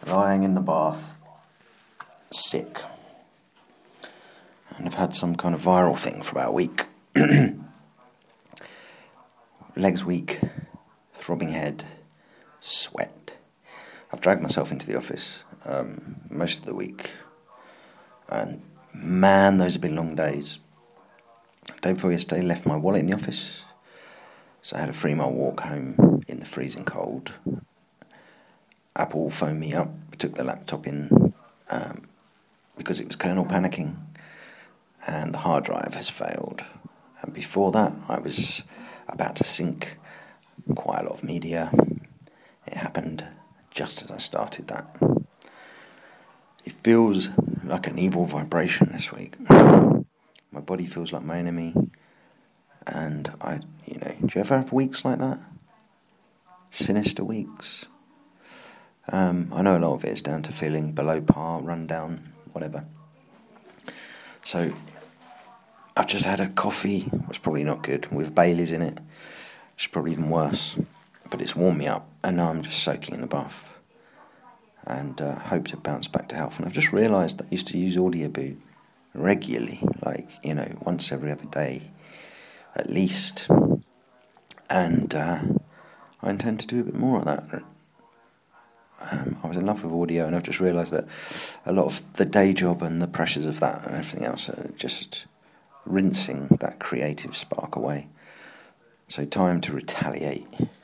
lying in the bath, sick. And I've had some kind of viral thing for about a week. Legs weak, throbbing head, sweat. I've dragged myself into the office most of the week. And man, those have been long days. The day before yesterday, left my wallet in the office. So I had a 3-mile walk home in the freezing cold. Apple phoned me up, took the laptop in because it was kernel panicking, and the hard drive has failed. And before that, I was about to sync quite a lot of media. It happened just as I started that. It feels like an evil vibration this week. My body feels like my enemy. And do you ever have weeks like that? Sinister weeks? I know a lot of it is down to feeling below par, run down, whatever. So I've just had a coffee, it's probably not good, with Bailey's in it. It's probably even worse. But it's warmed me up, and now I'm just soaking in the bath. And hope to bounce back to health. And I've just realised that I used to use Audioboo regularly, once every other day at least. And I intend to do a bit more of that. I was in love with audio, and I've just realised that a lot of the day job and the pressures of that and everything else are just rinsing that creative spark away. So time to retaliate.